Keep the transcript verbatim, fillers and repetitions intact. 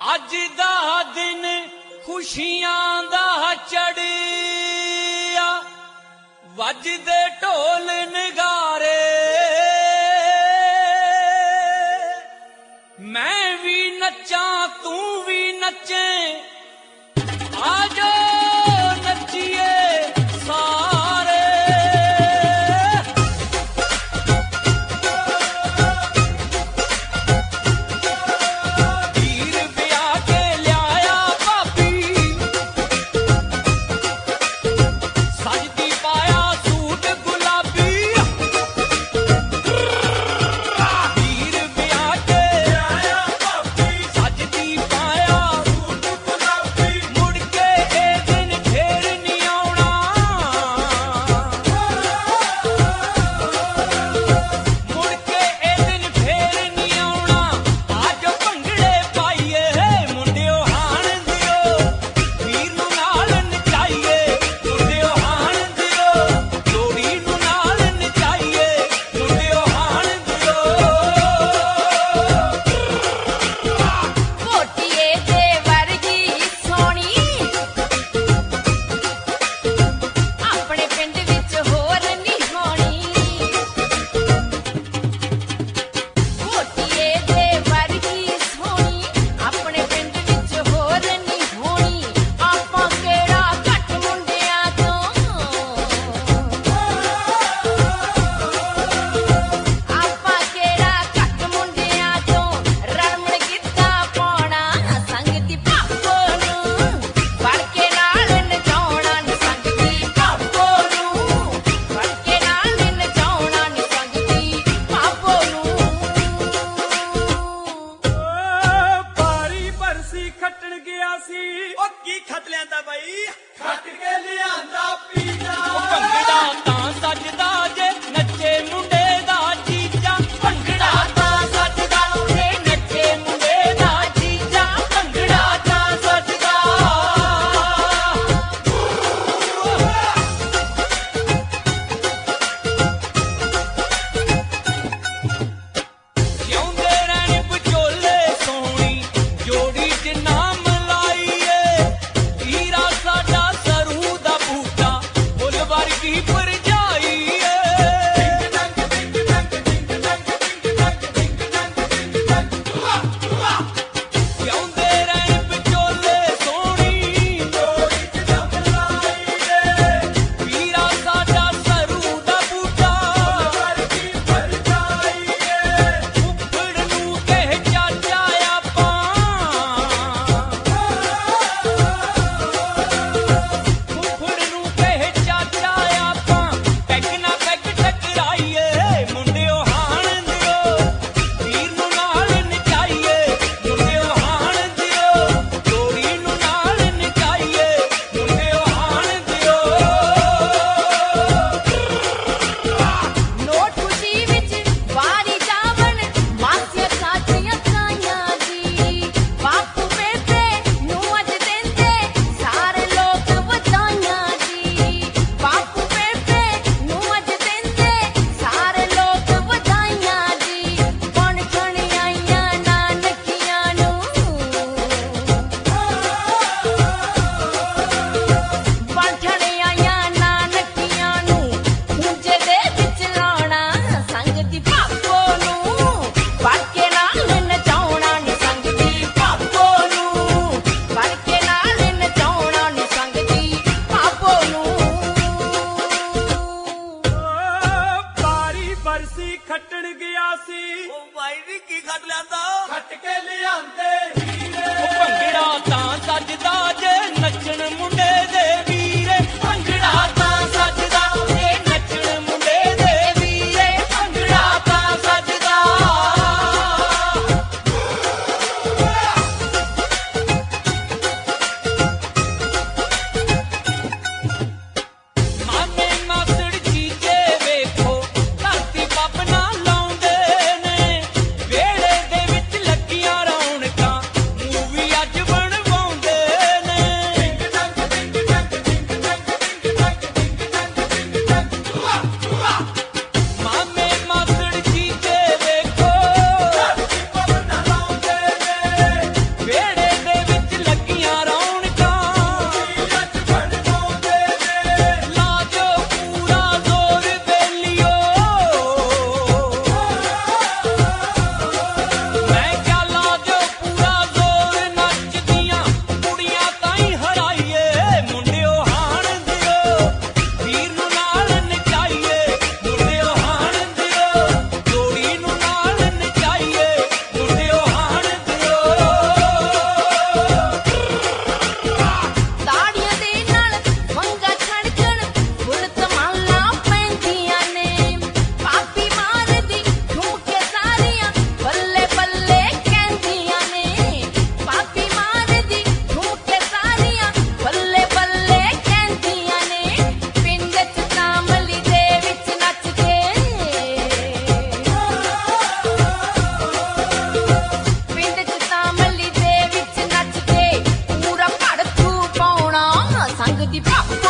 अज दा दिन खुशियां दा चढ़िया वजदे ढोल नगारे मैं भी नचा तू भी नचे आजो नचिए सारे वीर ब्याह के लियाया भाभी सजदी पाया सूट गुलाबी वीर ब्याह के लियाया भाभी सजदी पाया सूट गुलाबी मुड़ के ए दिन फिर नहीं आउणा मुड़ के ए दिन फिर नहीं आउणा आजो भंगड़े पाइए मुंडियो हाण दियो वीर नूं नाल नचाइए मुंडियो हाण दियो जोड़ी नूं नाल नचाइए मुंडियो हाण दियो ਕੋਟੀਏ ਦੇ ਵਰਗੀ ਸੋਹਣੀ ਆਪਣੇ ਪਿੰਡ ਵਿੱਚ ਹੋਰ ਨਹੀਂ ਹੋਣੀ ਕੋਟੀਏ ਦੇ ਵਰਗੀ ਸੋਹਣੀ ਆਪਣੇ ਪਿੰਡ ਵਿੱਚ ਹੋਰ ਨਹੀਂ ਹੋਣੀ ਆਪਾਂ ਕਿਹੜਾ ਘੱਟ ਮੁੰਡਿਆਂ ਤੋਂ ਆਪਾਂ ਕਿਹੜਾ ਘੱਟ ਮੁੰਡਿਆਂ ਤੋਂ ਰਣਮਣ ਗਿੱਧਾ ਪਾਉਣਾ ਸੰਗਤੀ ਭਾਪੋ ਨੂੰ ਫੜ ਕੇ ਨਾਲ ਨਚਾਉਣਾ ਨੀ ਸੰਗਤੀ ਭਾਪੋ ਨੂੰ ਫੜ ਕੇ ਨਾਲ ਨਚਾਉਣਾ ਨੀ ਸੰਗਤੀ ਭਾਪੋ ਨੂੰ ਭਾਰੀ ਬਰਸੀ ਖੱਟਣ ਗਿਆ ਸੀ ਉਹ ਕੀ ਖੱਟ ਲਿਆਂਦਾ ਬਾਈ ਖੱਟ ਕੇ ਲਿਆਂਦਾ ਪੀਜਾ ਭੰਗੜਾ ਤਾਂ ਸੱਜਦਾ ਜੇ ਨੱਚੇ ਮੁੰਡੇ ਦਾ ਜੀਜਾ ਭੰਗੜਾ ਤਾਂ ਸੱਜਦਾ ਜੇ ਨੱਚੇ ਮੁੰਡੇ ਦਾ ਜੀਜਾ ਭੰਗੜਾ ਤਾਂ ਸੱਜਦਾ ਜਿਉਂਦੇ ਰਹਿਣ ਵਿਚੋਲੇ ਸੋਹਣੀ ਜੋੜੀ ਚ ਨਾਮ ਲਾਈਏ ਹੀਰਾ ਸਾਡਾ ਸਰੂ ਦਾ ਬੂਟਾ ਫੁੱਲ ਵਰਗੀ ਭਰਜਾਈ ਏ ਸੰਗ ਦੀ ਭੱਪ